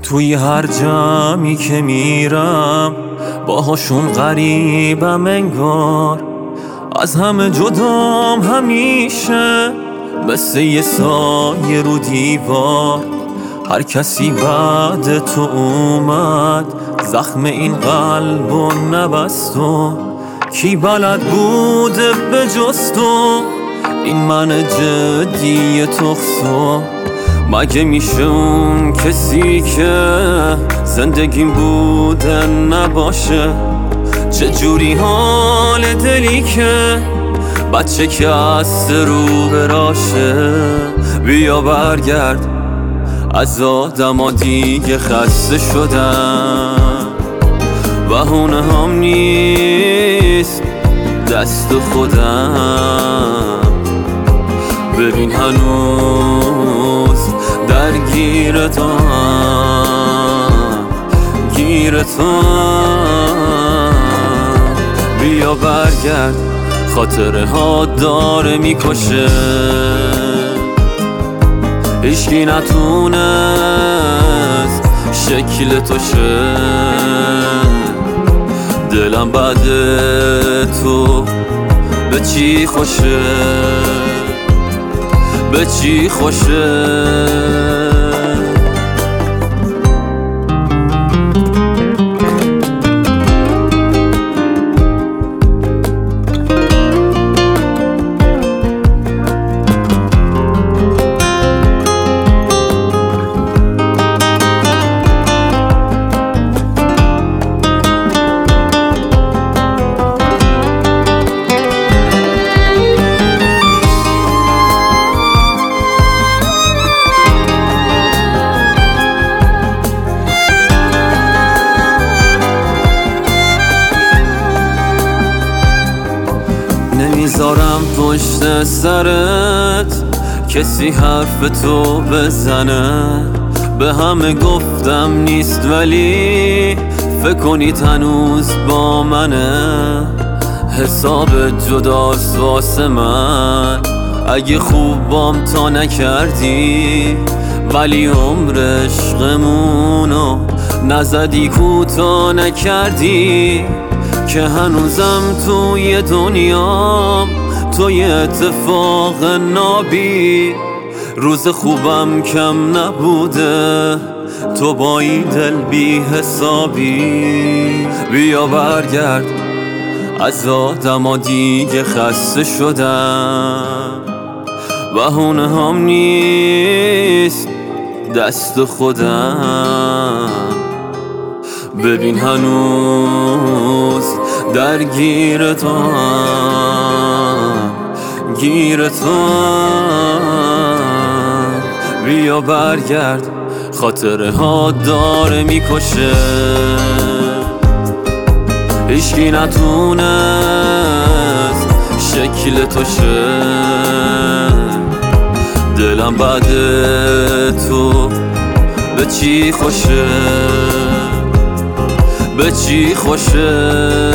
توی هر جمعی که میرم باهاشون غریبم انگار، از همه جدام همیشه مثل یه سایه رو دیوار. هر کسی بعد تو اومد زخم این قلب و نبست و کی بلد بوده به جز تو این من جدی تخصو. مگه میشه اون کسی که زندگیم بوده نباشه؟ چجوری حال دلی که بچه که از رو براشه؟ بیا برگرد، از آدما دیگه خسته شدم. بهونه هم نیست دست خودم. ببین هنوز درگیر تو هم، گیر تو. بیا برگرد، خاطره ها داره میکشه. هیچکی نتونست شکل تو شه. دلم بعد تو به چی خوشه، به چی خوشه. نمیذارم پشت سرت کسی حرف تو بزنه. به همه گفتم نیست ولی فکر کنید هنوز با منه. حساب جداست واسه من اگه خوبم تا نکردی، ولی عمر عشقمونو نزدی کوتا نکردی. که هنوزم توی دنیام توی اتفاق نابی. روز خوبم کم نبوده تو با این دل بی حسابی. بیا برگرد، از آدما دیگه خسته شدم. بهونه هم نیست دست خودم. ببین هنوز درگیر تو هم، گیر تو. بیا برگرد، خاطره ها داره میکشه. هیچکی نتونست شکل تو شه. دلم بعد تو به چی خوشه، به چی خوشه.